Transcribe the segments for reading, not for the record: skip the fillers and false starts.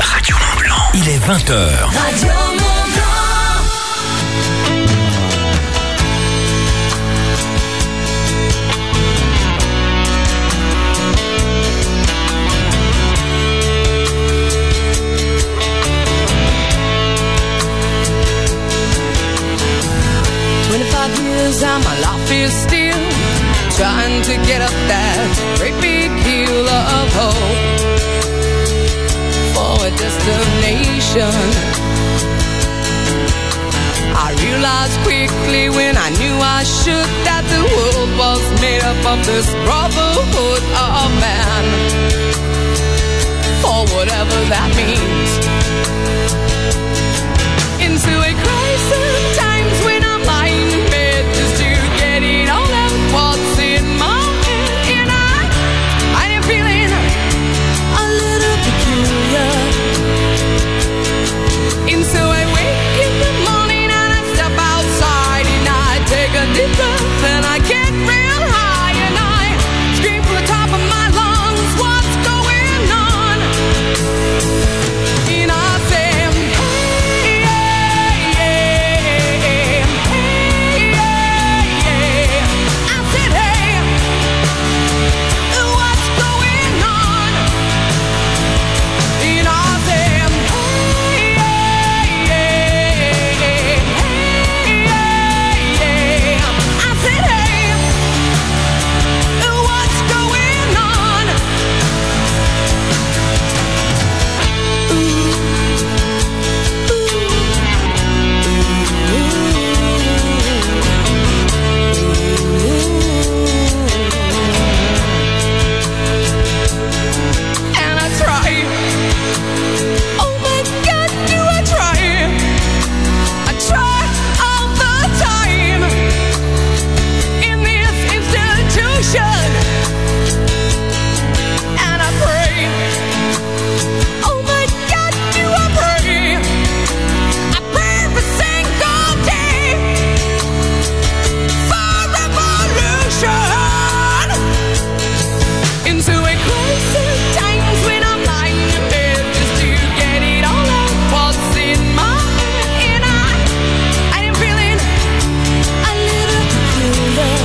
Radio Mont-Blanc. Il est 20h. Radio Mont-Blanc. 25 years and my life is still trying to get up that great big hill of hope for a destination. I realized quickly when I knew I should that the world was made up of this brotherhood of man, for whatever that means. Into a crisis times when I'm lying in bed just to get it all out what's in my head, and I am feeling a little peculiar. And so I wake in the morning and I step outside and I take a deep breath and I get real high and I scream from the top of my lungs, what's going on? And I say, hey, yeah, yeah, hey, yeah, yeah. I said, hey, what's going on? And I said, hey, yeah, yeah, hey, yeah, yeah. I said, hey, what's going on? And I try. Oh my God, do I try? I try all the time in this institution, and I pray. Oh my God, do I pray? I pray every single day for revolution. Into a crisis times when I'm lying in bed just to get it all out what's in my head, and I am feeling a little peculiar.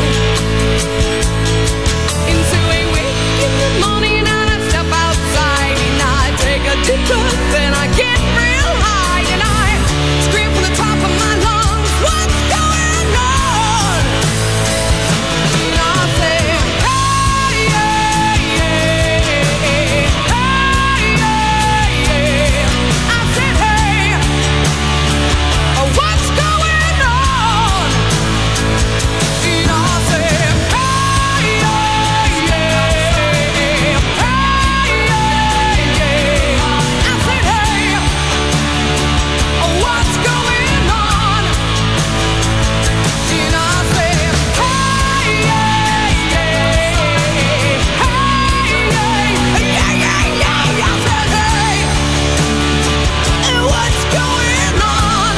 Into a wake in the morning and I step outside and I take a deep breath and I get real high and I scream from the top of my lungs, what's going on? And I say, hey, yeah, yeah, hey, yeah, yeah. I said, hey, what's going on? And I said, hey, yeah, yeah, hey, yeah, yeah. I said, hey, what's going on? And I said, hey, yeah, yeah, hey, yeah, yeah, yeah. I said, hey, what's going on?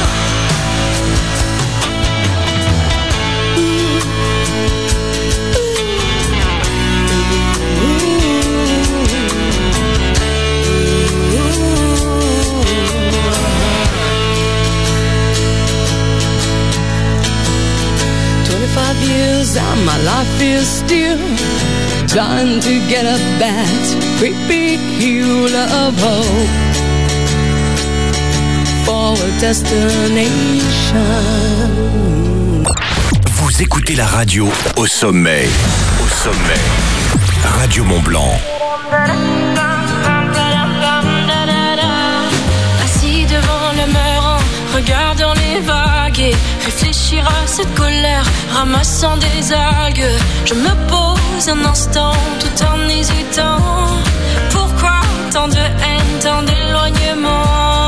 Years and my life is still trying to get up that great big hill of hope for a destination. Vous écoutez la radio au sommet. Au sommet. Radio Mont-Blanc. Assis devant le mur en regardant les vagues et réfléchir à cette colère, ramassant des algues. Je me pose un instant tout en hésitant. Pourquoi tant de haine, tant d'éloignement?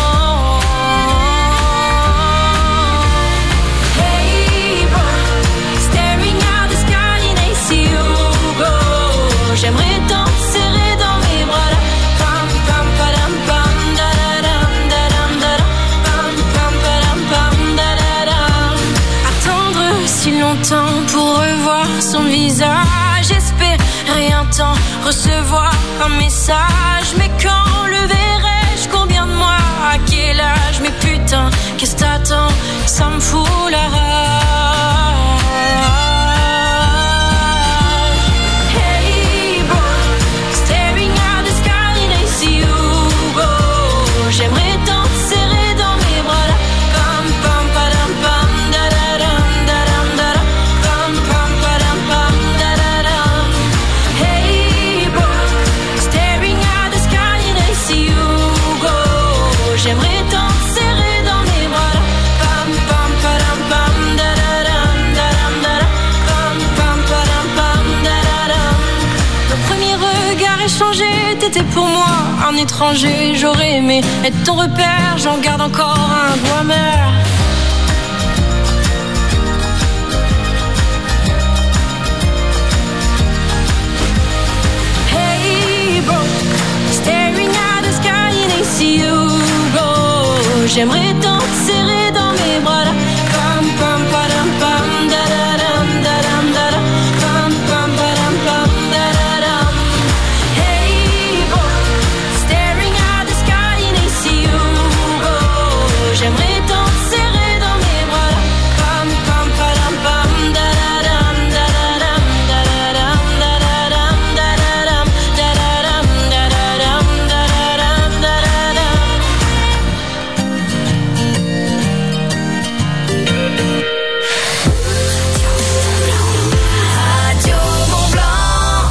Hey boy, staring at the sky and I see you go. J'aimerais tant te serrer dans mes bras là. Pam pam padam pam da da dam da dam da dam. Pam pam padam pam da da dam. Attendre si longtemps pour revoir son visage, espérer un temps recevoir un message, mais quand le verrai-je demande-moi à quel âge, mais putain, qu'est-ce que t'attends? Ça me fout la rage. Hey bro, staring at the sky and I see you go. J'aimerais tant te serrer dans mes bras là. Pam pam padam pam da da dam da dam da da. Pam pam padam pam da da dam. Hey bro, staring at the sky and I see you go. J'aimerais tant te serrer dans mes bras là. Pam pam padam pam da da dam da dam da da. Pam pam padam pam da da dam. Le premier regard échangé, t'étais pour moi un étranger. J'aurais aimé être ton repère, j'en garde encore un goût amer. Hey bro, staring at the sky and I see you go. J'aimerais tant te serrer dans mes bras là. Pam pam padam pam da da dam da dam da da. Pam pam padam pam da da dam. Hey bro, staring at the sky and I see you go. J'aimerais tant te serrer dans mes bras là. Pam pam padam pam da da dam da da dam da da dam da da dam da da dam da da dam da da dam da da dam da da dam. Radio Mont Blanc.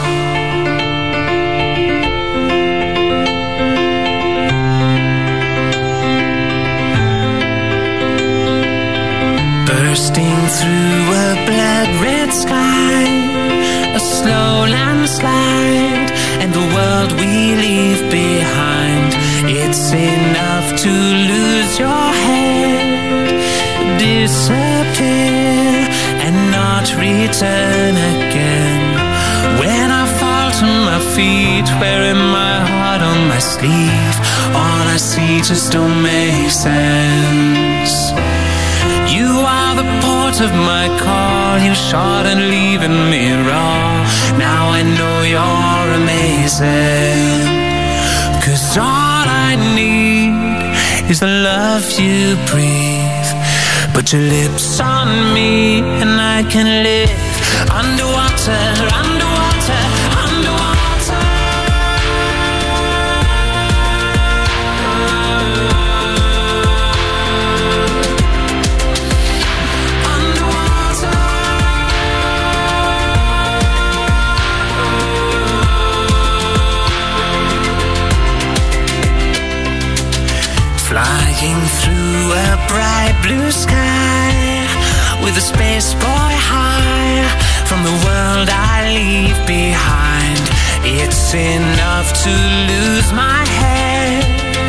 Bursting through a blood red sky, a slow landslide, and the world we leave behind. It's enough to lose your head, disappear, and not return again. When I fall to my feet, wearing my heart on my sleeve, all I see just don't make sense. You are the port of my call, you shot and leaving me raw. Now I know you're amazing. 'Cause all I need is the love you breathe. Put your lips on me and I can live underwater, underwater, underwater. Flying through a bright blue sky, with a space boy high, from the world I leave behind. It's enough to lose my head,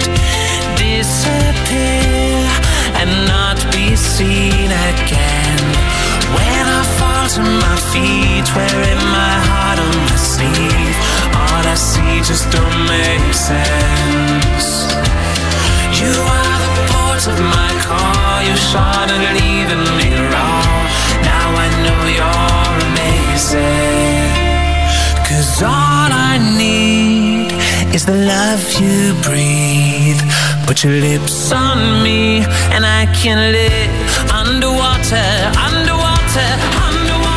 disappear, and not be seen again. When I fall to my feet, wearing my heart on my sleeve, all I see just don't make sense. You are the port of my call, you shot and leaving me raw. Now I know you're amazing. 'Cause all I need is the love you breathe. Put your lips on me and I can live underwater, underwater, underwater.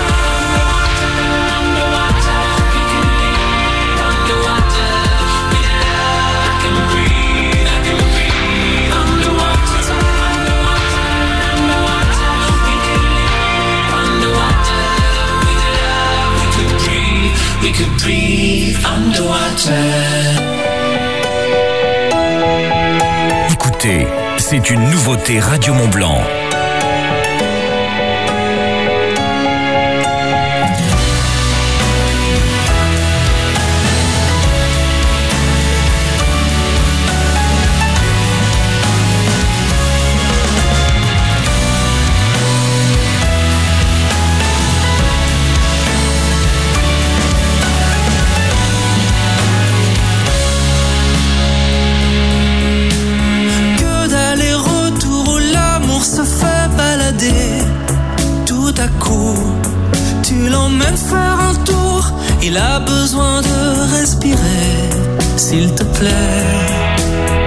We could breathe underwater. Écoutez, c'est une nouveauté Radio Mont Blanc. Il a besoin de respirer, s'il te plaît.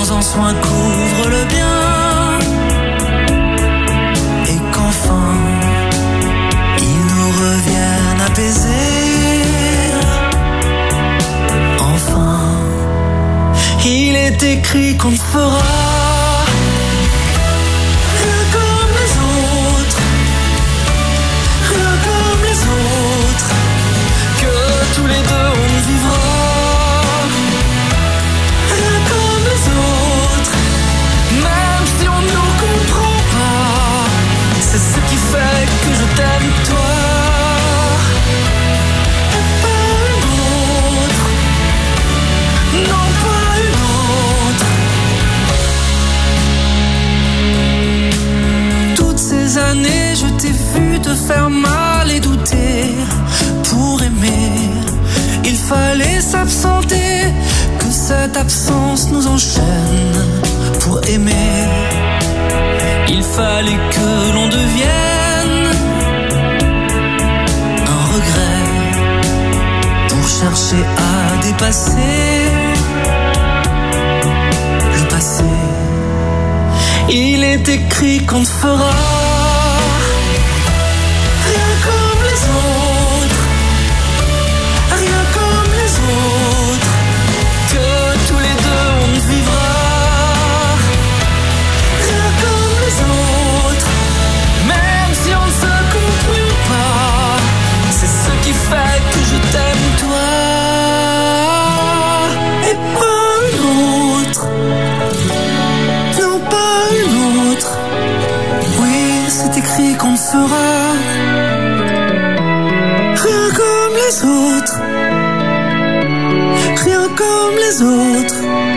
temps en soins couvrent le bien, et qu'enfin ils nous reviennent apaisés. Enfin, il est écrit qu'on fera rien comme les autres, rien comme les autres, que tous les deux on vivra rien comme les autres, même si on ne nous comprend pas. C'est ce qui fait que je t'aime toi, et pas une autre, non pas une autre. Toutes ces années je t'ai vu te faire mal et douter. Pour aimer, il fallait s'absenter, que cette absence nous enchaîne. Pour aimer, il fallait que l'on devienne un regret, pour chercher à dépasser le passé. Il est écrit qu'on te fera rien comme les autres, rien comme les autres, que tous les deux on vivra rien comme les autres, même si on ne se comprend pas. C'est ce qui fait que je t'aime toi, et pas une autre, non pas une autre. Oui, c'est écrit qu'on fera rien comme les autres, rien comme les autres.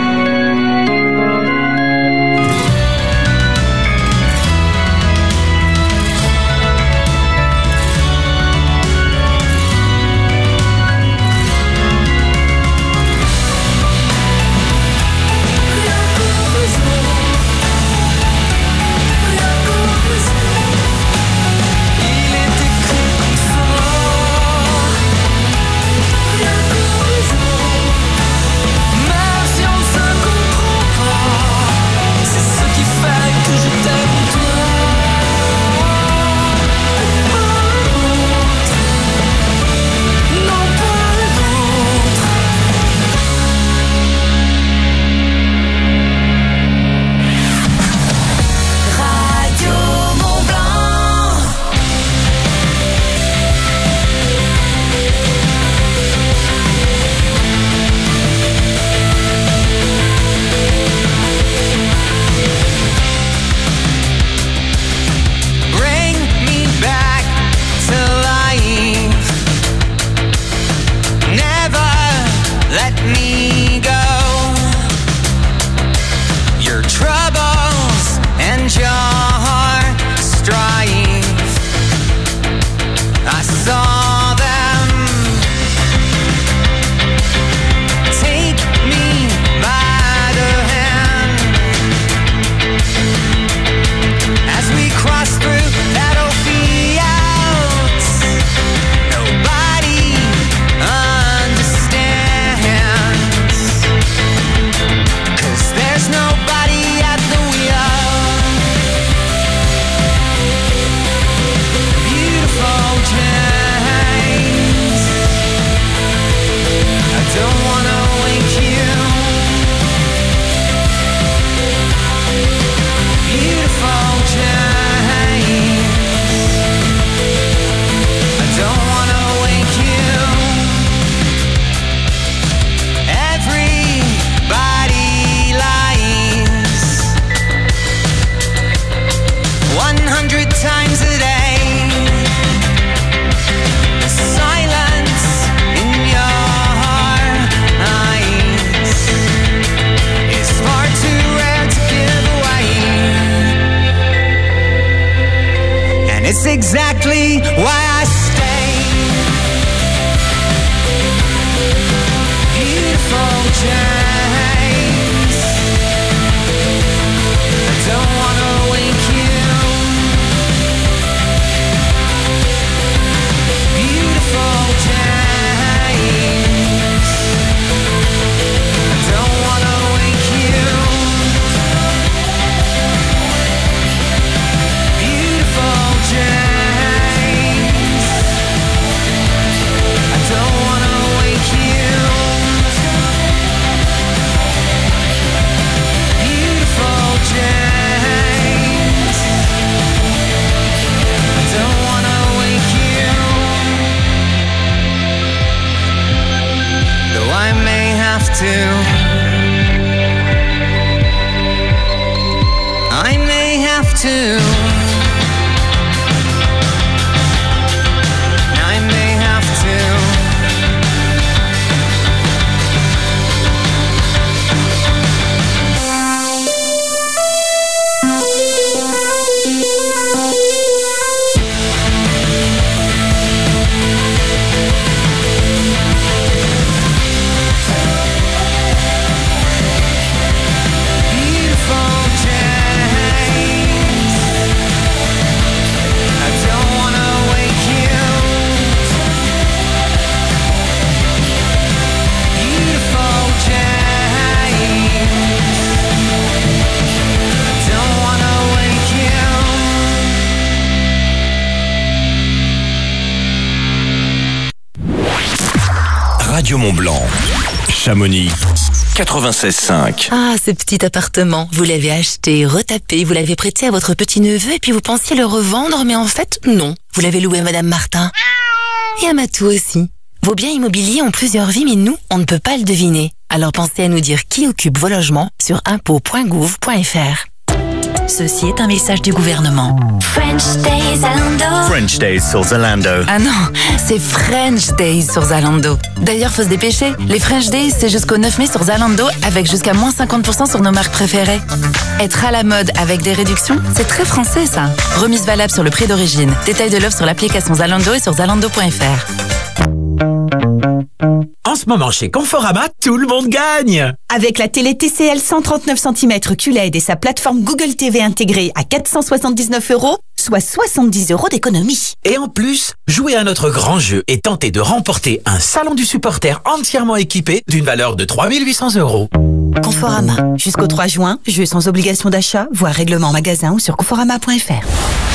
It's exactly why I stay. Beautiful James, I don't wanna wake you. Beautiful James, I don't wanna wake you. to. I may have to. I may have to. Radio Mont-Blanc, Chamonix, 96.5. Ah, ce petit appartement, vous l'avez acheté, retapé, vous l'avez prêté à votre petit-neveu et puis vous pensiez le revendre, mais en fait, non. Vous l'avez loué à Madame Martin. Et à Matou aussi. Vos biens immobiliers ont plusieurs vies, mais nous, on ne peut pas le deviner. Alors pensez à nous dire qui occupe vos logements sur impôts.gouv.fr. Ceci est un message du gouvernement. French Days Zalando. French Days sur Zalando. Ah non, c'est French Days sur Zalando. D'ailleurs, faut se dépêcher. Les French Days, c'est jusqu'au 9 mai sur Zalando avec jusqu'à moins 50% sur nos marques préférées. Être à la mode avec des réductions, c'est très français ça. Remise valable sur le prix d'origine. Détail de l'offre sur l'application Zalando et sur zalando.fr. En ce moment, chez Conforama, tout le monde gagne! Avec la télé TCL 139 cm QLED et sa plateforme Google TV intégrée à 479 €, soit 70 € d'économie. Et en plus, jouez à notre grand jeu et tentez de remporter un salon du supporter entièrement équipé d'une valeur de 3 800 €. Conforama. Jusqu'au 3 juin, jeu sans obligation d'achat, voire règlement en magasin ou sur conforama.fr.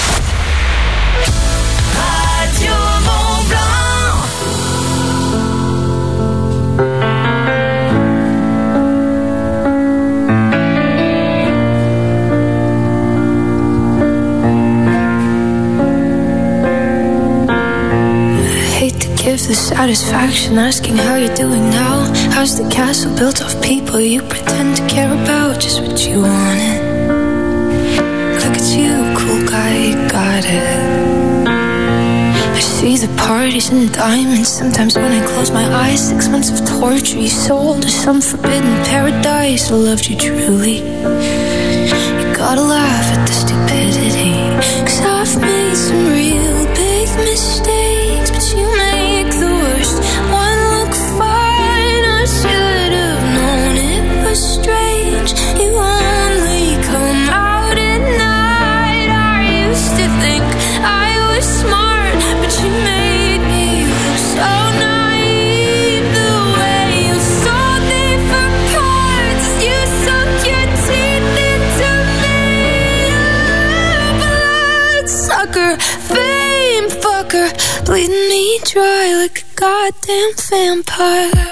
Give the satisfaction asking how you're doing now. How's the castle built of people you pretend to care about? Just what you wanted. Look at you, cool guy, you got it. I see the parties and diamonds. Sometimes when I close my eyes, 6 months of torture you sold to some forbidden paradise. I loved you truly. You gotta laugh at the stupidity, 'cause I've made some real big mistakes, but you make the worst one look fine. I should have known it was strange. You only come out at night. I used to think I was smart, but you made me look so naive. The way you sold me for parts, you sunk your teeth into me. Blood sucker, fame fucker, bleeding me dry like a goddamn vampire.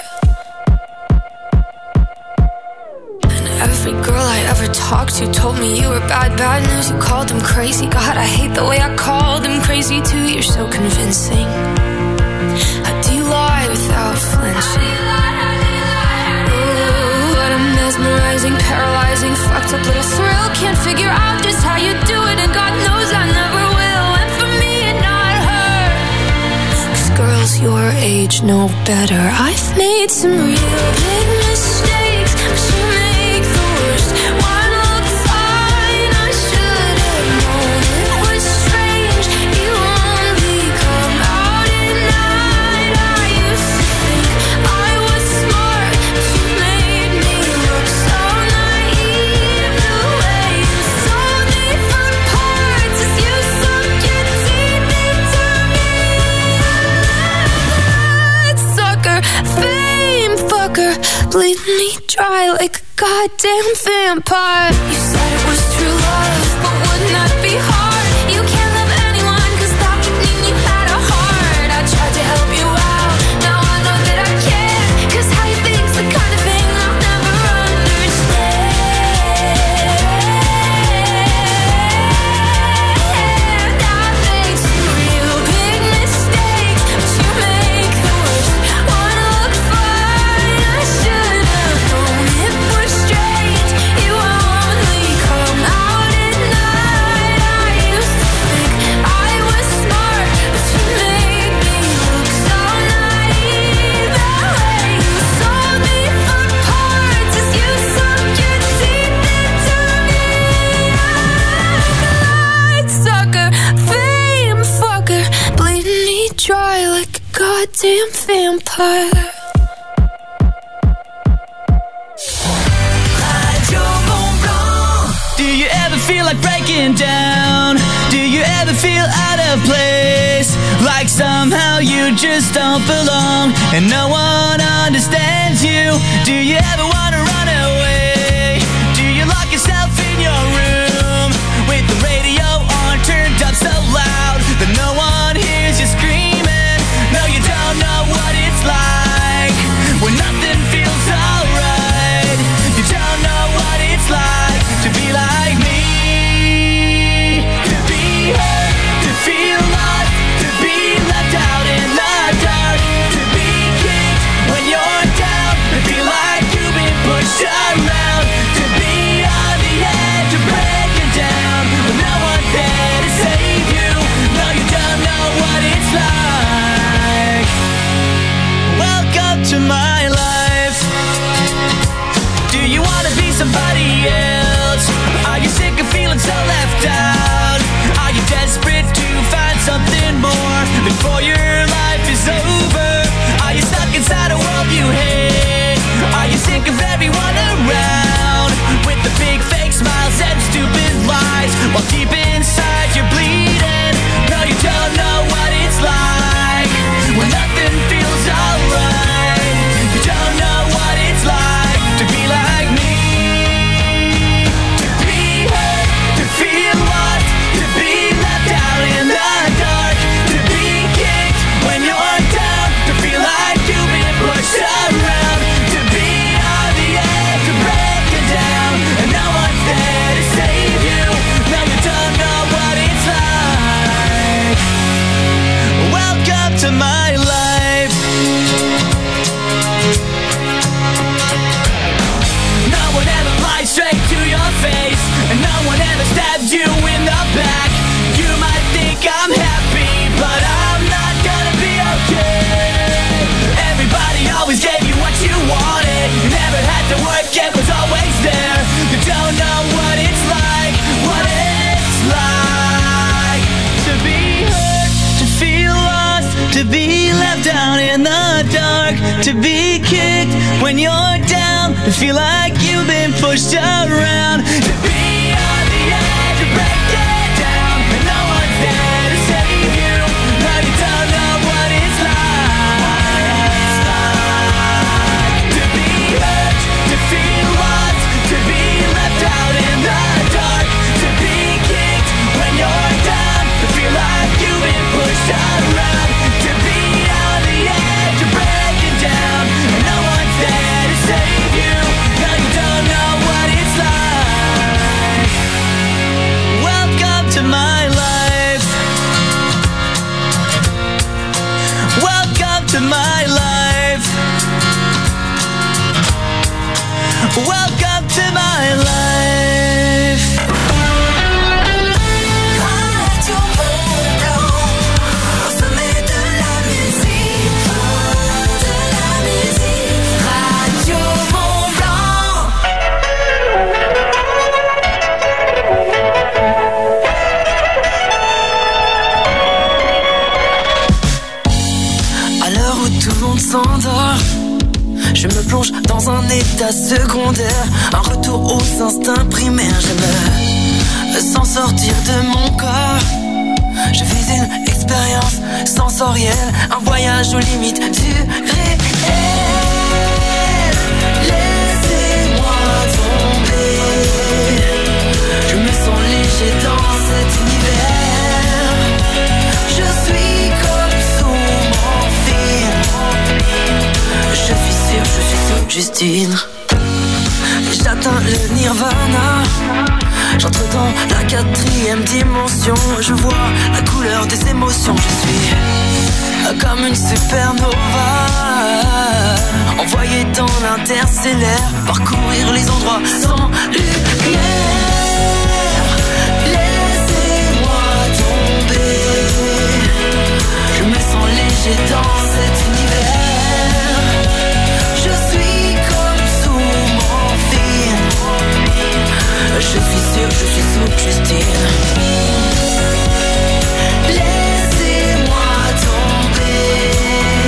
And every girl I ever talked to told me you were bad, bad news. You called them crazy. God, I hate the way I called them crazy too. You're so convincing. How do you lie without flinching? Ooh, what a mesmerizing, paralyzing, fucked up little thrill. Can't figure out just how you do it, and God knows I never will. And for me and not her, 'cause girls your age know better. I've made some real big mistakes, but you make the worst one look fine. I should have known it was strange. You only come out at night. I used to think I was smart, but you made me look so naive. The way you sold me for parts as you sunk your teeth into me. Sucker, fame fucker, bleeding me dry like a goddamn vampire. You said it was true love, but wouldn't that be hard? You can't love anyone, 'cause that would mean you had a heart. I tried to help you out, now I know that I can't, 'cause how you think's the kind of thing I'll never understand. I made some real big mistakes, but you make the worst one look fine. I should have goddamn vampire. Do you ever feel like breaking down? Do you ever feel out of place? Like somehow you just don't belong and no one understands you? Do you ever want to run away? Do you lock yourself in your room with the radio on turned up so loud that no one hears you screaming? No, you don't know what it's like when nothing feels alright. You don't know what it's like to be like me, to be hurt, to feel lost, to be left out in the dark, to be kicked when you're down, to feel like you've been pushed around, to be on the edge of breaking down, but no one's there to save you. No, you don't know what it's like. Welcome to my life. Do you wanna be somebody else? Are you sick of feeling so left out? Are you desperate to find something more before your life is over? Are you stuck inside a world you hate? Are you sick of everyone around with the big fake smiles and stupid lies while deep inside you're bleeding? No, you don't know what it's like when nothing feels alright. You don't know what it's like to be like me. Feel lost, to be left out in the dark, to be kicked when you're down, to feel like you've been pushed around, to be on the edge of breaking down, and no one's there to save you. No, you don't know what it's like. Welcome to my life. No one ever lies straight to your face, and no one ever stabs you in the back. You might think I'm happy, but I'm not gonna be okay. Everybody always gave you what you wanted. You never had to work, it was always there. You don't know what it's like, what it's like to be hurt, to feel lost, to be left out in the dark, to be kicked when you're down, to feel like you've been pushed around, to be on the edge of breaking down, and no one's there to save you. No, you don't know what it's like to be hurt, to feel lost, to be left out in the dark, to be kicked when you're down, to feel like you've been pushed around, to be on the edge of breaking down, and no one's there to save you. No, you don't know what it's like. Welcome to my life. Welcome to my life. Welcome to my life. Radio Mont-Blanc, au sommet de la musique, Radio Mont-Blanc. À l'heure où tout le monde s'endort, je me plonge dans un état secondaire, un retour aux instincts primaires. J'aime sans sortir de mon corps. Je vis une expérience sensorielle, un voyage aux limites du réel. Laissez-moi tomber. Je me sens léger dans cet univers. Je suis comme sous mon film. Je suis sûr, je suis sous Justine. J'atteins le nirvana. J'entre dans la 4e dimension. Je vois la couleur des émotions. Je suis comme une supernova, envoyée dans l'interstellaire, parcourir les endroits sans lumière. Laissez-moi tomber. Je me sens léger dans cet univers. Je suis comme sous mon film. Je suis sûr, je suis sous Justine. Laissez-moi tomber.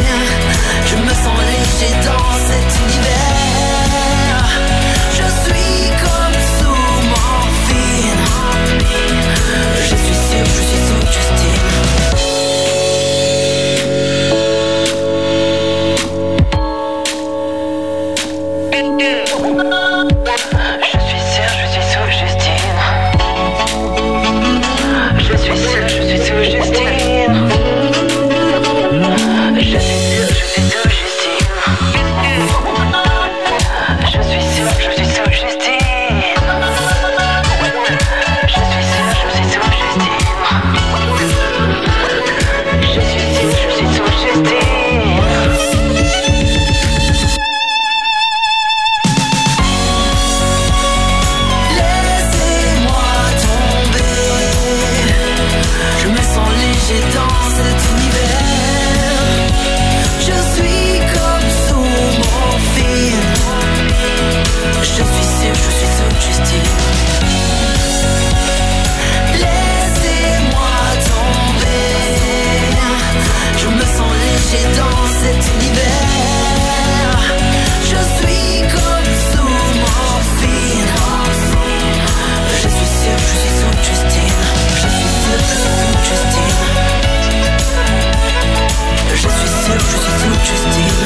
cet univers. Je suis comme sous morphine. Je suis sûr, je suis sous Justine. Je suis sûr, je suis sous Justine. Je suis sûr, je suis sous Justine.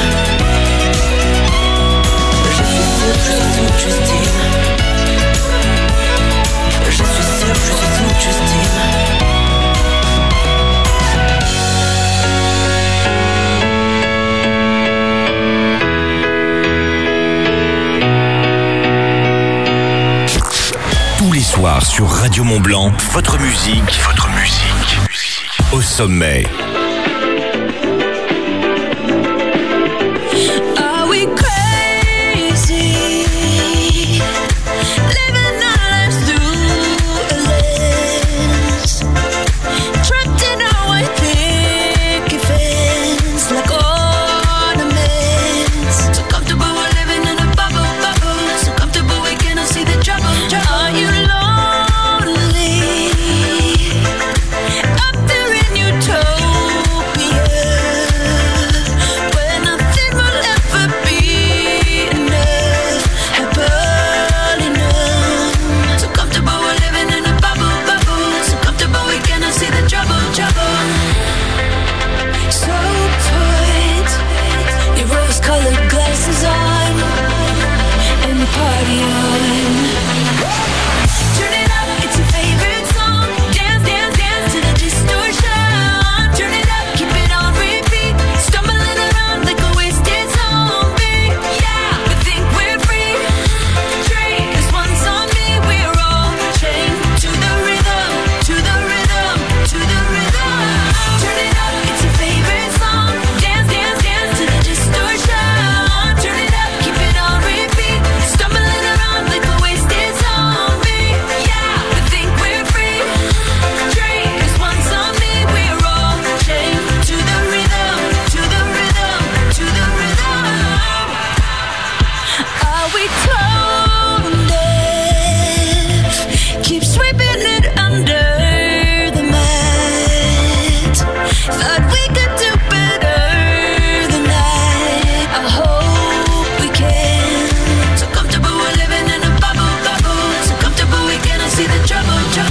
Je suis sûr, je suis sous Justine. Je suis sûr, je suis sous Justine. Tous les soirs sur Radio Mont-Blanc, votre musique au sommet. Are we crazy? Living our lives through a lens. Trapped in our white picket fence like ornaments. So comfortable we're living in a bubble. So comfortable we cannot see the trouble. Are you lonely? Up there in utopia, where nothing will ever be enough, happily numb. So comfortable we're living in a bubble. So comfortable we cannot see the trouble. So put your rose-colored glasses on and the party on. Turn it up, it's your favorite song. Dance, dance, dance to the distortion. Turn it up, keep it on repeat. Stumbling around like a wasted zombie. Yeah, we think we're free. Drink, 'cause once on me, we're all chained to the rhythm, to the rhythm, to the rhythm. Turn it up, it's your favorite song. Dance, dance, dance to the distortion. Turn it up, keep it on repeat. Stumbling around like a wasted zombie. Yeah, we think we're free. Drink, 'cause once on me, we're all chained to the rhythm, to the rhythm, to the rhythm. Are we tone deaf? Keep sweeping it under the mat. Thought we could do better than that. I hope we can. So comfortable we're living in a bubble. So comfortable we cannot see the trouble.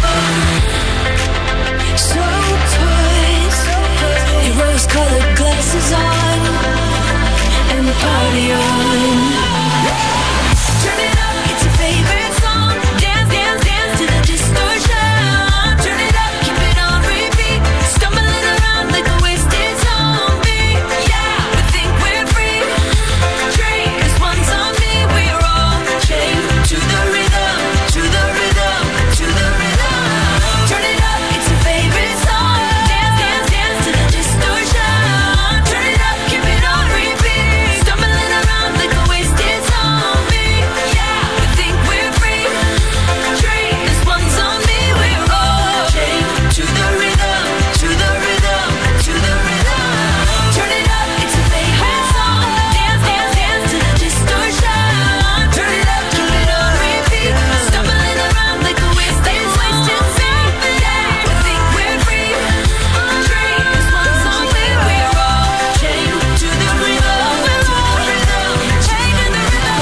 So put your rose-colored glasses on and the party on. Turn it up, it's your favorite song. Dance, dance, dance to the distortion. Turn it up, keep it on repeat. Stumbling around like a wasted zombie. Yeah, we think we're free. Drink, 'cause once on me, we're all chained to the rhythm, to the rhythm, to the rhythm. Turn it up, it's your favorite song. Dance, dance, dance to the distortion. Turn it up, keep it on repeat. Stumbling around like a wasted zombie. Yeah, we think we're free. Drink, 'cause once on me, we're all chained to the rhythm, to the rhythm, to the rhythm. Turn it up, it's your favorite song. Dance, dance, dance to the distortion. Turn it up, keep it on repeat. Stumbling around like a wasted zombie. Yeah, we think we're free. Drink, 'cause once on me, we're all chained to the rhythm, to the rhythm, chained to the rhythm.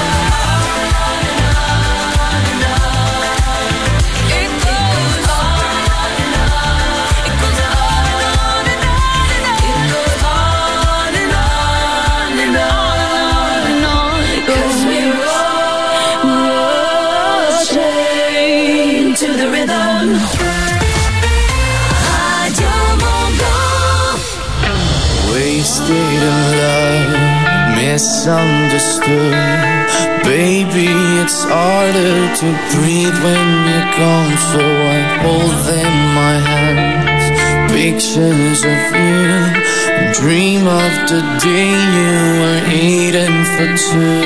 It goes on and on. It goes on and on and on. It goes on and on and on and on. 'Cause we're all chained to the rhythm. Radio Mont-Blanc. Wasted in love, misunderstood. Baby, it's harder to breathe when you're gone, so I hold in my hands pictures of you and dream of the day you were eating for two.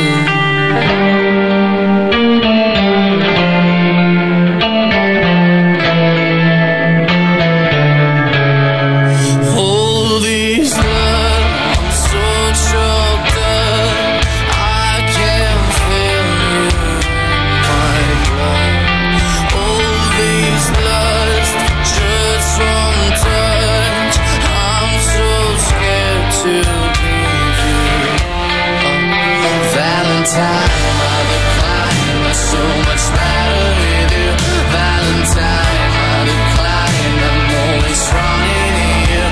All these love, I'm so choked up, I can't feel you in my blood. All these loves, just one touch, I'm so scared to breathe Valentine, I decline. I'm so much better with you. Valentine, I decline. I'm always running here.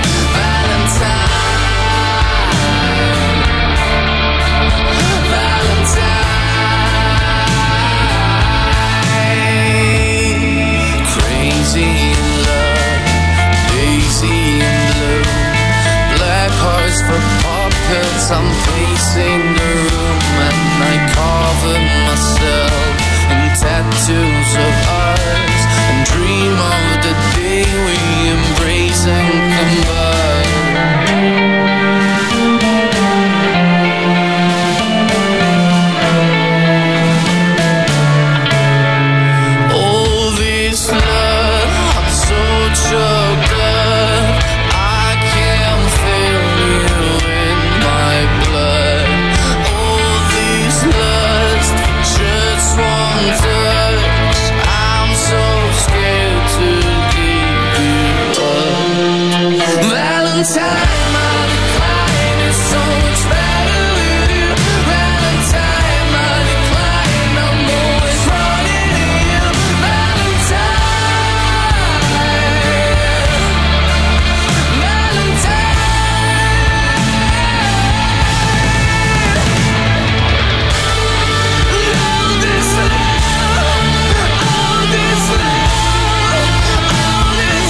Valentine, Valentine. Crazy in love, daisy in blue. Black hearts for puppets, I'm pacing the room. And I cover myself in tattoos of ours, and dream of the day we embrace and combine. All this love, I'm so choked up, I can't feel you in my blood. All this lust, just one touch, I'm so scared to give you up. Valentine, my decline is so much better with you. Valentine, my decline, I'm always running you. Valentine, Valentine. All this love, all this love, all this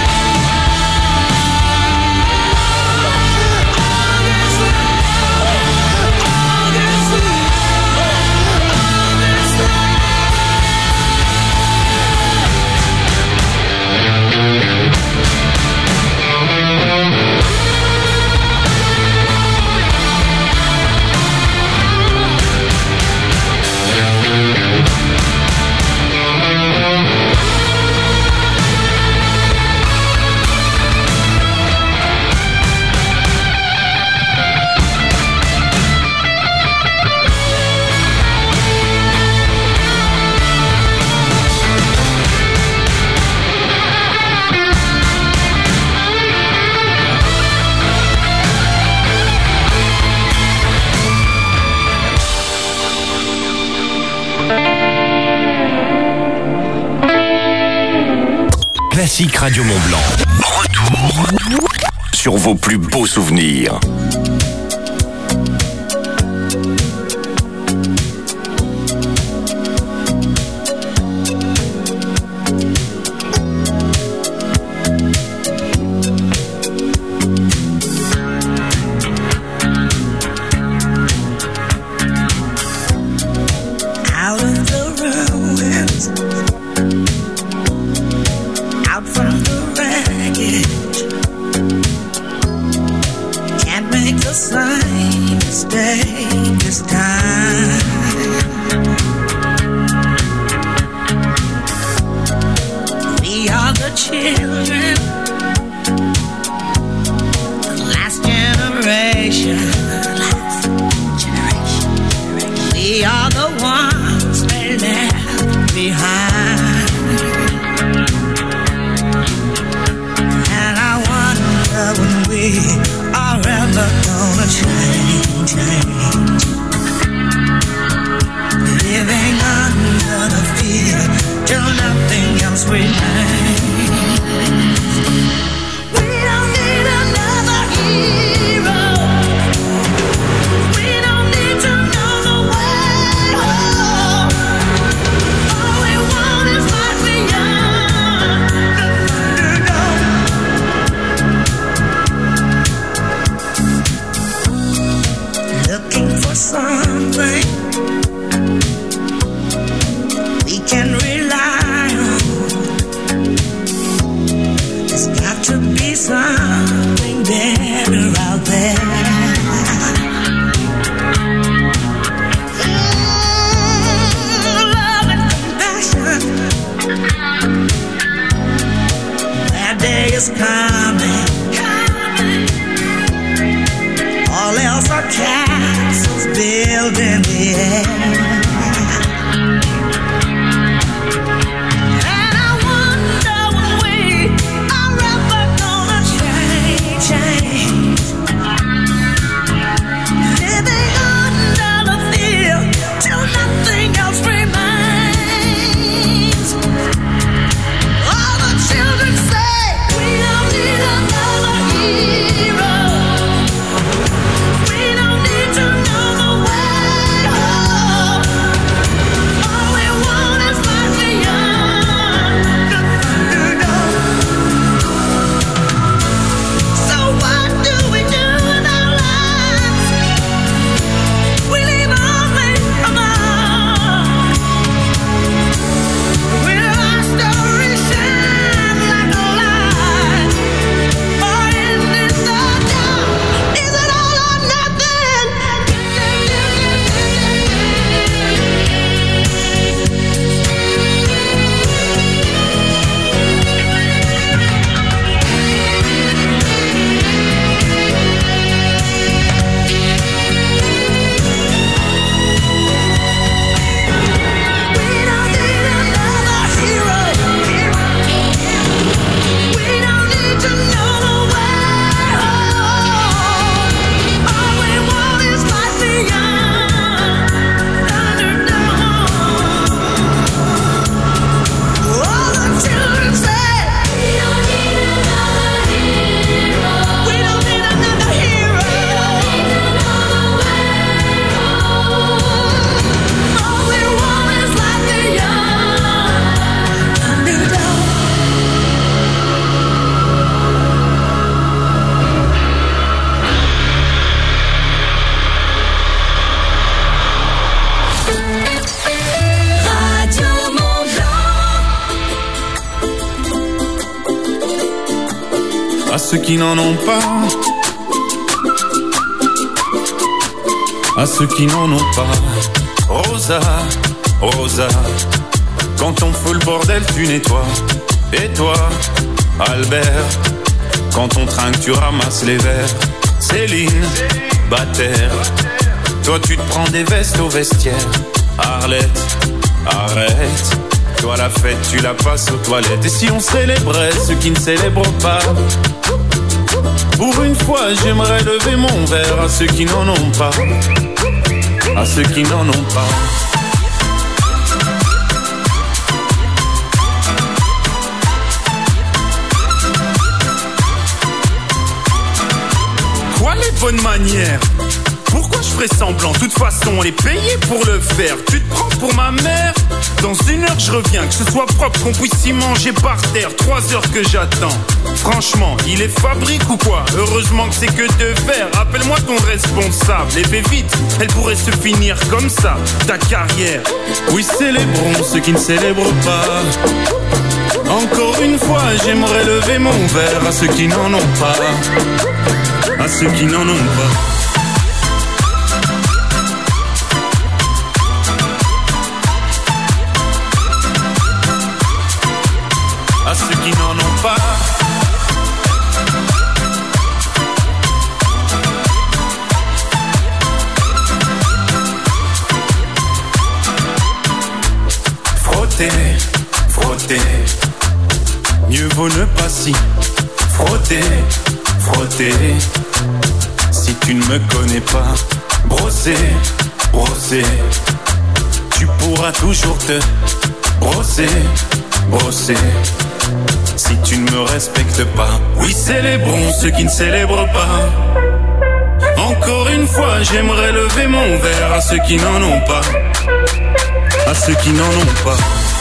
Classique Radio Mont-Blanc. Retour sur vos plus beaux souvenirs. Out of the ruins, out from the wreckage, can't make the same mistake this time. We are the children, the last generation. We are the ones they left behind. And I wonder when we are ever gonna change. Living under the fear till nothing else remains. We don't need another hero. We don't need to know the way home. All we want is life beyond the Thunderdome. Looking for something we can rely on. There's got to be something better out there. Love and compassion. That day is coming. All else are castles built in the air. And I wonder when we are ever gonna change. Living under the fear ceux qui n'en ont pas. À ceux qui n'en ont pas. Rosa, Rosa, quand on fout le bordel tu nettoies. Et toi, Albert, quand on trinque tu ramasses les verres. Céline, Bataire, toi tu te prends des vestes au vestiaire. Arlette, arrête, toi la fête tu la passes aux toilettes. Et si on célébrait ceux qui ne célèbrent pas? Pour une fois j'aimerais lever mon verre à ceux qui n'en ont pas. À ceux qui n'en ont pas. Quoi les bonnes manières? Pourquoi je ferais semblant? De toute façon on est payé pour le faire. Tu te prends pour ma mère? Dans 1 heure je reviens, que ce soit propre, qu'on puisse y manger par terre. 3 heures que j'attends. Franchement, il est fabrique ou quoi? Heureusement que c'est que de verre. Rappelle-moi ton responsable. Et fais vite, elle pourrait se finir comme ça, ta carrière. Oui, célébrons ceux qui ne célèbrent pas. Encore une fois, j'aimerais lever mon verre à ceux qui n'en ont pas. À ceux qui n'en ont pas. À ceux qui n'en ont pas. Frotter, frotter, mieux vaut ne pas si. Frotter, frotter, si tu ne me connais pas. Brosser, brosser, tu pourras toujours te brosser, brosser. Si tu ne me respectes pas. Oui, célébrons ceux qui ne célèbrent pas. Encore une fois, j'aimerais lever mon verre à ceux qui n'en ont pas. À ceux qui n'en ont pas.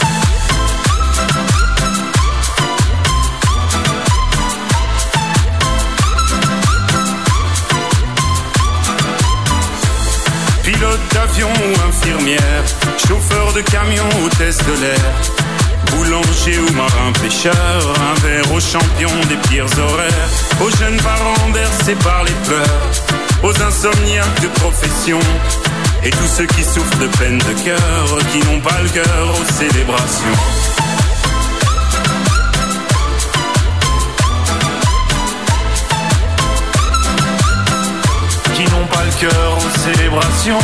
Pilote d'avion ou infirmière, chauffeur de camion, hôtesse de l'air, boulanger ou marin pêcheur, un verre aux champions des pires horaires, aux jeunes parents bercés par les pleurs, aux insomniaques de profession, et tous ceux qui souffrent de peine de cœur, qui n'ont pas le cœur aux célébrations. Qui n'ont pas le cœur aux célébrations.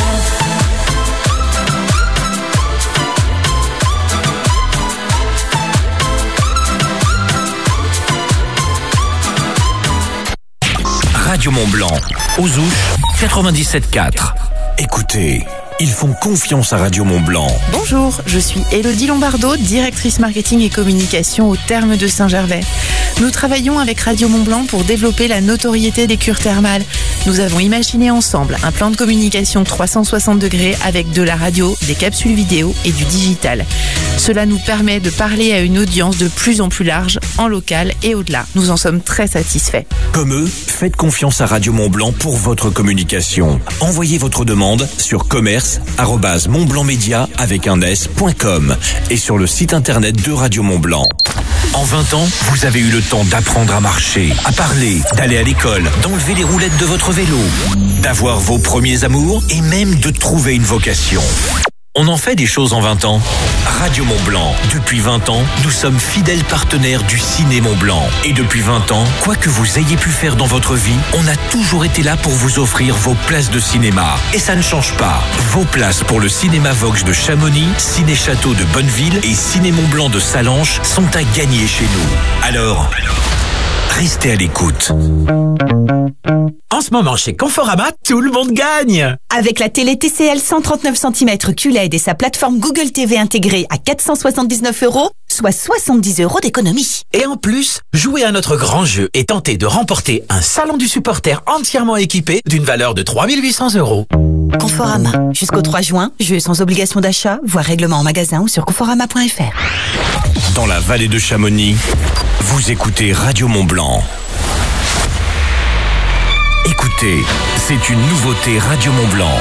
Radio Mont-Blanc, aux Ouches, 97.4. Écoutez, ils font confiance à Radio Mont-Blanc. Bonjour, je suis Élodie Lombardo, directrice marketing et communication au Thermes de Saint-Gervais. Nous travaillons avec Radio Mont-Blanc pour développer la notoriété des cures thermales. Nous avons imaginé ensemble un plan de communication 360 degrés avec de la radio, des capsules vidéo et du digital. Cela nous permet de parler à une audience de plus en plus large, en local et au-delà. Nous en sommes très satisfaits. Comme eux, faites confiance à Radio Mont-Blanc pour votre communication. Envoyez votre demande sur commerce@montblancmedia avec un s.com et sur le site internet de Radio Mont-Blanc. En 20 ans, vous avez eu le temps d'apprendre à marcher, à parler, d'aller à l'école, d'enlever les roulettes de votre vélo, d'avoir vos premiers amours et même de trouver une vocation. On en fait des choses en 20 ans. Radio Mont-Blanc. Depuis 20 ans, nous sommes fidèles partenaires du Ciné Mont-Blanc. Et depuis 20 ans, quoi que vous ayez pu faire dans votre vie, on a toujours été là pour vous offrir vos places de cinéma. Et ça ne change pas. Vos places pour le Cinéma Vox de Chamonix, Ciné Château de Bonneville et Ciné Mont-Blanc de Sallanches sont à gagner chez nous. Alors, restez à l'écoute. En ce moment, chez Conforama, tout le monde gagne! Avec la télé TCL 139 cm QLED et sa plateforme Google TV intégrée à 479 €, soit 70 € d'économie. Et en plus, jouez à notre grand jeu et tentez de remporter un salon du supporter entièrement équipé d'une valeur de 3 800 €. Conforama. Jusqu'au 3 juin, jeu sans obligation d'achat, voire règlement en magasin ou sur conforama.fr. Dans la vallée de Chamonix, vous écoutez Radio Mont-Blanc. Écoutez, c'est une nouveauté Radio Mont-Blanc.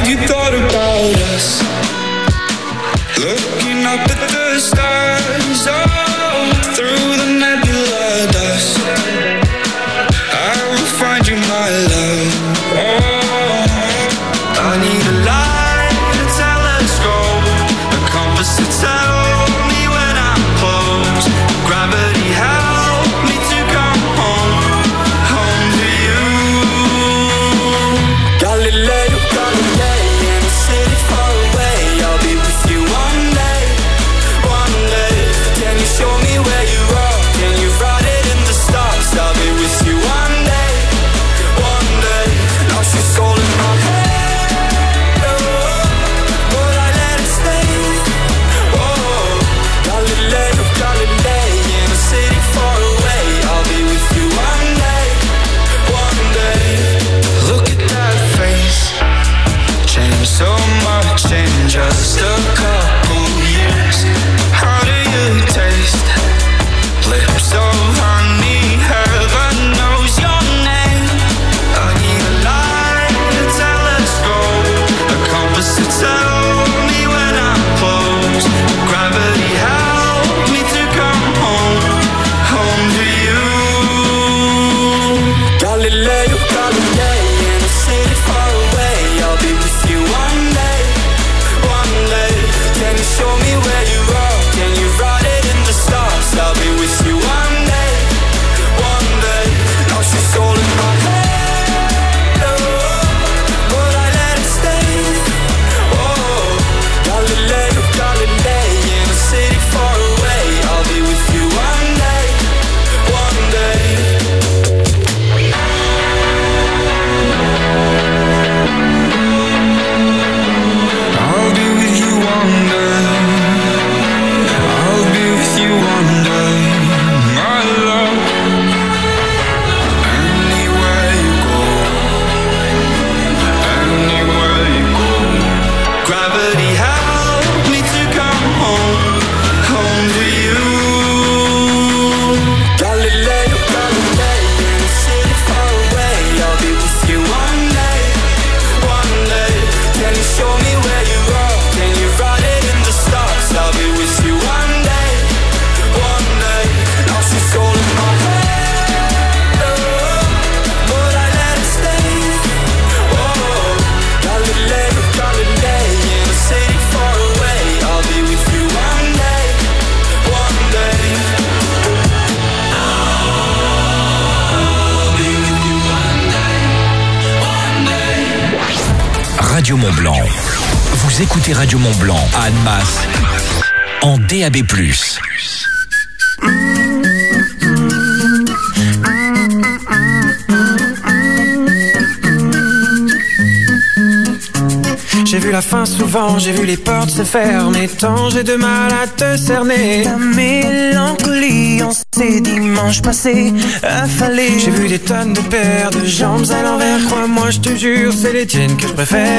have you thought about us? Looking up at the stars, oh, through the nebula dust, I will find you, my love. Oh, I need a light, a telescope, a compass to tell me when I'm close. Gravity help me to come home, home to you. Galileo, Galilei, in a city far away, I'll be with you one day, one day. Can you show me where you are? Can you write it in the stars? I'll be with you one day, one day. Now she's all in my head, oh, but I let it stay. Oh, Galileo, Galilei, in a city far away, I'll be with you one day, one day. Look at that face, changed so much in just a couple years. How do you taste? Lips of honey, heaven knows your name. I need a light, a telescope, a compass to tell me when I'm close. Gravity help me to come home, home to you. Galileo, Galilei, in a city far away, I'll be with you one day, one day. Can you show me where you are? Can you write it in the stars? I'll be with you one day, one day. Now she's all in my head, oh, but I let it stay. Oh, Galileo, Galilei, in a city far away, I'll be with you one day, one day. I'll be with you one day, I'll be with you one day, my love. Anywhere you go, anywhere you go. Gravity help me to come home, home to you. Galileo, Galilei, in a city far away, I'll be with you one day, one day. Can you show me where you are? Can you write it in the stars? I'll be with you one day, one day. Now she's all in my head, oh, but I let it stay. Oh, Galileo, Galilei, in a city far away, I'll be with you one day, one day. I'll be with you one day, one day. Radio Mont Blanc. Vous écoutez Radio Mont Blanc à Annemasse en DAB+. J'ai vu la fin souvent, j'ai vu les portes se fermer. Tant j'ai de mal à te cerner. Ta mélancolie en ces dimanches passés affalés. J'ai vu des tonnes de paires de jambes à l'envers. Crois-moi, je te jure, c'est les tiennes que je préfère.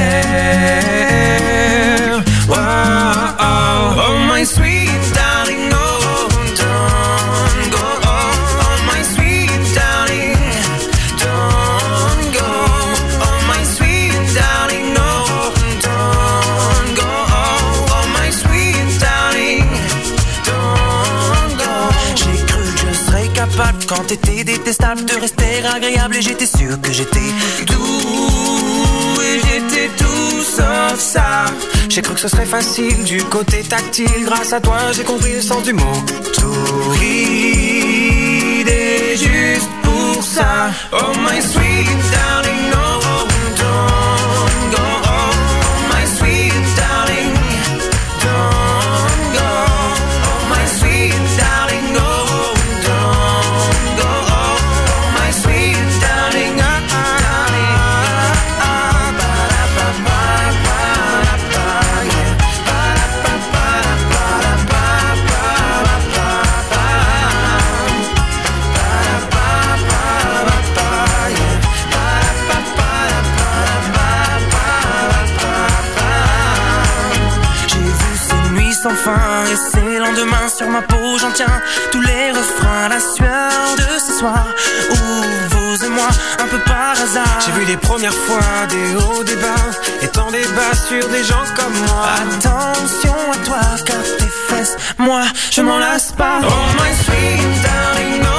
Wow, oh, oh my sweet darling, oh, don't go. Oh my sweet darling, don't go. Oh my sweet darling, no, don't go. Oh my sweet darling, don't go. J'ai cru que je serais capable quand t'étais détestable de rester agréable et j'étais sûr que j'étais doux et j'étais tout sauf ça. J'ai cru que ce serait facile du côté tactile. Grâce à toi j'ai compris le sens du mot torride. Et juste pour ça, oh my sweet darling, no, don't go. Oh my sweet darling, don't go. Oh my sweet darling, no, don't go. Oh my sweet darling, sans fin. Et ces lendemains sur ma peau, j'en tiens tous les refrains, la sueur de ce soir. Où vous et moi, un peu par hasard. J'ai vu les premières fois des hauts, des bas, et tant des bas sur des gens comme moi. Attention à toi, car tes fesses, moi, je m'en lasse pas. Oh my sweet darling, no.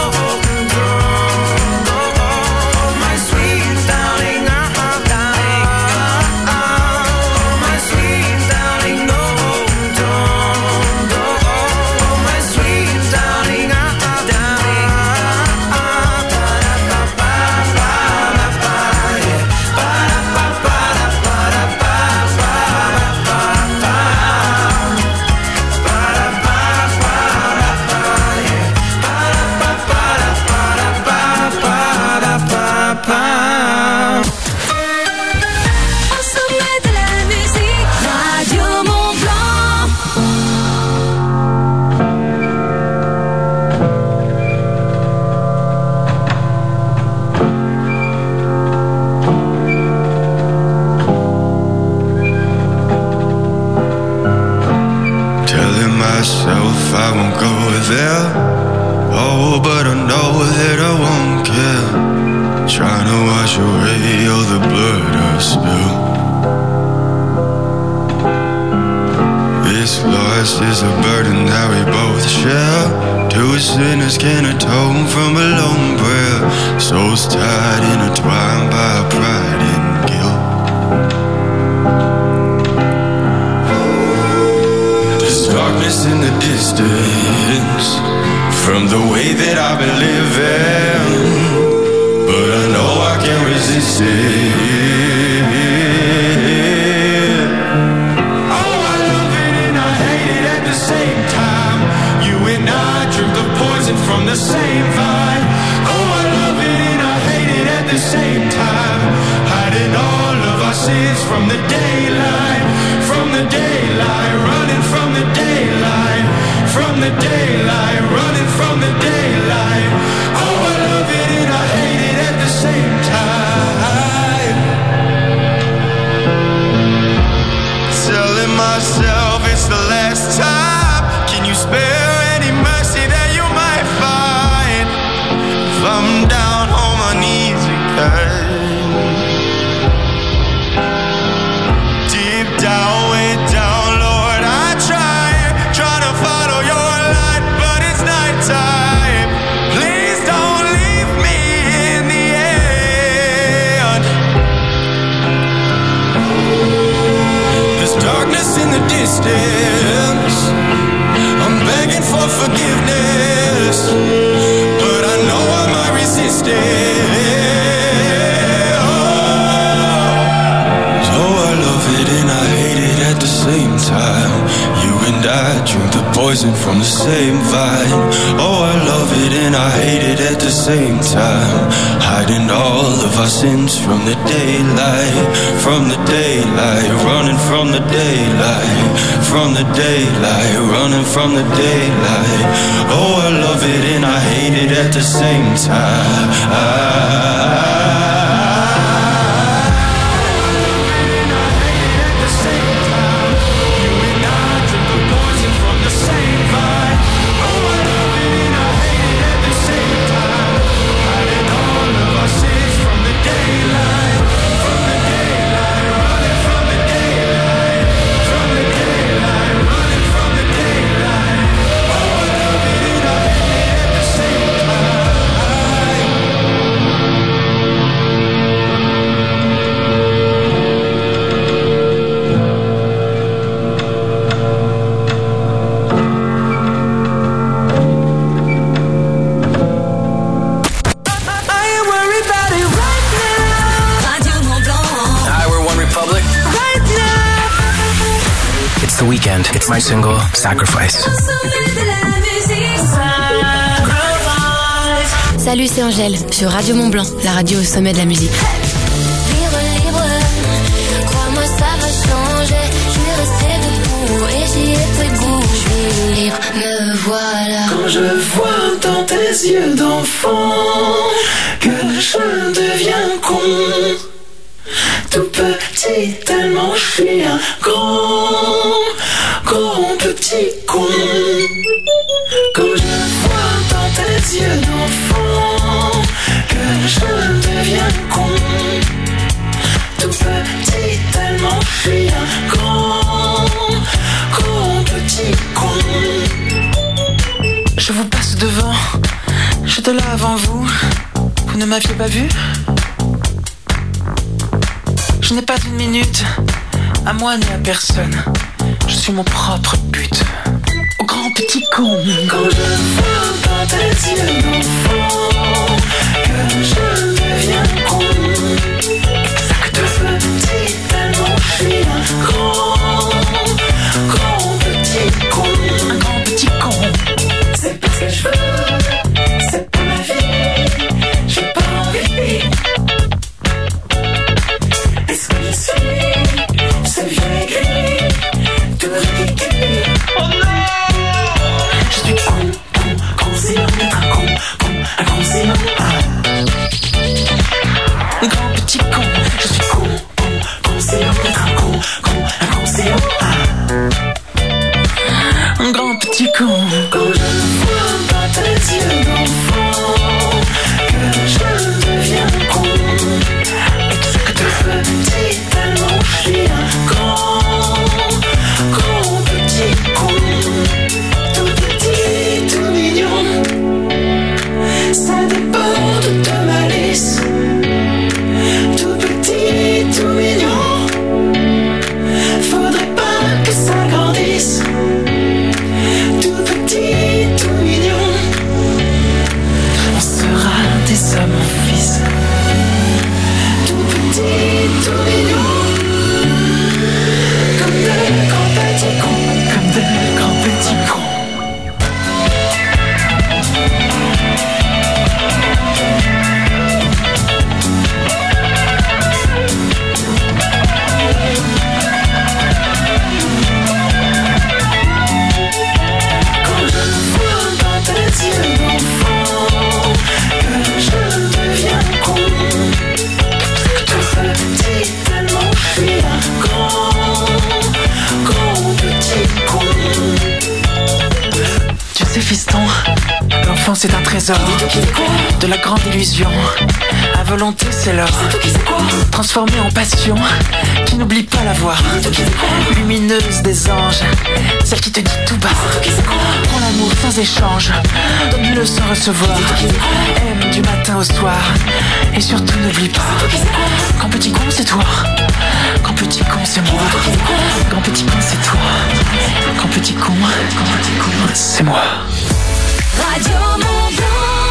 I won't go there. Oh, but I know that I won't care. Trying to wash away all the blood I spill. This loss is a burden that we both share. Two sinners can atone from a lone prayer. Souls tied, intertwined by pride and guilt. Darkness in the distance from the way that I've been living, but I know I can't resist it. Oh, I love it and I hate it at the same time. You and I drink the poison from the same vine. Oh, I love it and I hate it at the same time. Hiding all of our sins from the daylight, from the daylight, running from the daylight, from the daylight, running from the daylight. Oh, I love it and I hate it at the same time. Telling myself it's the last time. Can you spare any mercy that you might find? If I'm down on my knees again, deep down, way down, Lord, I try to follow your light, but it's nighttime. Please don't leave me in the end. There's darkness in the distance. I'm begging for forgiveness, but I know I might resist it. Same time, you and I drink the poison from the same vine. Oh, I love it and I hate it at the same time. Hiding all of our sins from the daylight, from the daylight, running from the daylight, from the daylight, running from the daylight. Oh, I love it and I hate it at the same time. It's my single, Sacrifice. Salut, c'est Angèle, sur Radio Mont Blanc, la radio au sommet de la musique. Libre, libre, crois-moi ça va changer. Je vais rester debout et j'y ai pris goût. Je suis libre, me voilà. Quand je vois dans tes yeux d'enfant que je deviens con, tout petit tellement je suis un grand petit petit con. Quand je vois dans tes yeux d'enfant que je deviens con. Tout petit tellement je suis un grand petit con. Je vous passe devant, j'étais là avant vous. Vous ne m'aviez pas vu? Je n'ai pas d'une minute, à moi ni à personne. Je suis mon propre but. Au grand petit con. Quand je vois dans tes yeux d'enfant que je deviens con. Exact. Petit tellement je suis un grand petit con. Un grand petit con. C'est pas ce que je veux, c'est pas ma vie. J'ai pas envie. Est-ce que je suis ce vieux aigri, tout ridicule? Oh non! Je suis con, c'est l'homme d'être un con, un c'est l'homme. Un grand petit con, je suis con, c'est l'homme d'être un con, c'est l'homme. Un grand petit con. Quand je vois dans tes yeux d'enfant que je deviens con. Petit tellement je suis un grand petit con. Tout petit, tout mignon. Ça déborde de malice. Tout petit, tout mignon. Faudrait pas que ça grandisse. Tout petit, tout mignon. On sera des hommes, mon fils. Tout petit, tout mignon. Comme de grands petits cons. Comme de grands petits cons. Quand je vois dans tes yeux d'enfant que je deviens con. Petit tellement je suis un grand petit con. Tu sais fiston, l'enfance est un trésor de la grande illusion. À volonté c'est l'or, transformée en passion qui n'oublie pas la voix lumineuse des anges, celle qui te dit tout bas. Prends l'amour sans échange, donne-le sans recevoir. Aime du matin au soir et surtout n'oublie pas. Quand petit con c'est toi, quand petit con c'est moi. Quand petit con c'est toi, quand petit con c'est moi. Radio Mont-Blanc.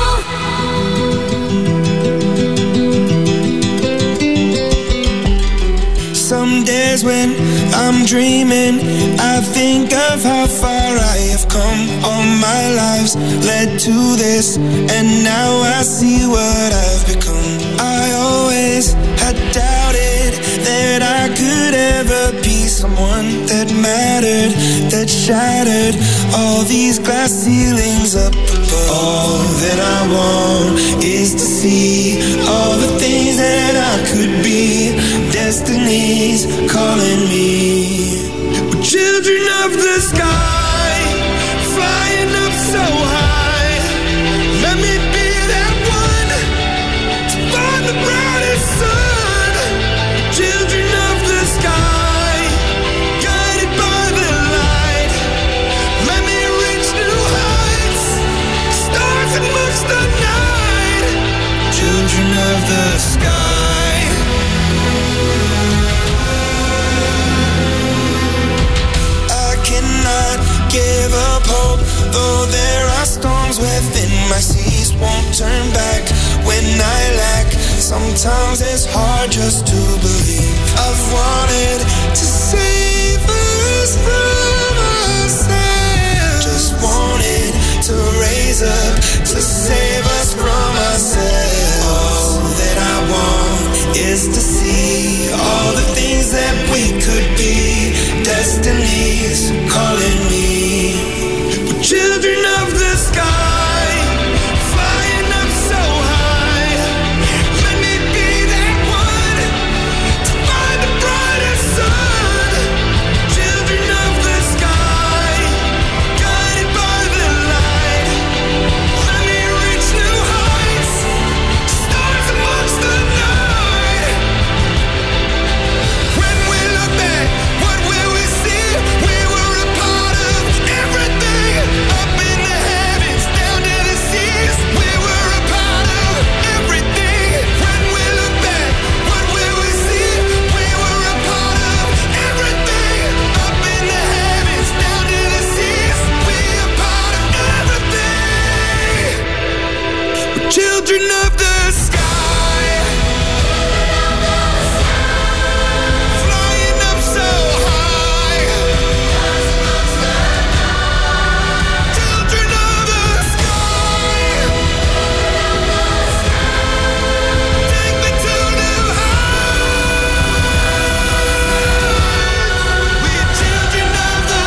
Some days when I'm dreaming, I think of how far I have come. All my lives led to this, and now I see what I've become. I always had doubted that I could ever be someone that mattered, that shattered all these glass ceilings up above. All that I want is to see all the things that I could be. Destiny's calling me. We're children of the sky, flying up so high. Let me be that one to find the brightest sun. Children of the sky, guided by the light. Let me reach new heights, stars amongst the night. Children of the sky. Give up hope, though there are storms within my seas. Won't turn back when I lack. Sometimes it's hard just to believe. I've wanted to save us from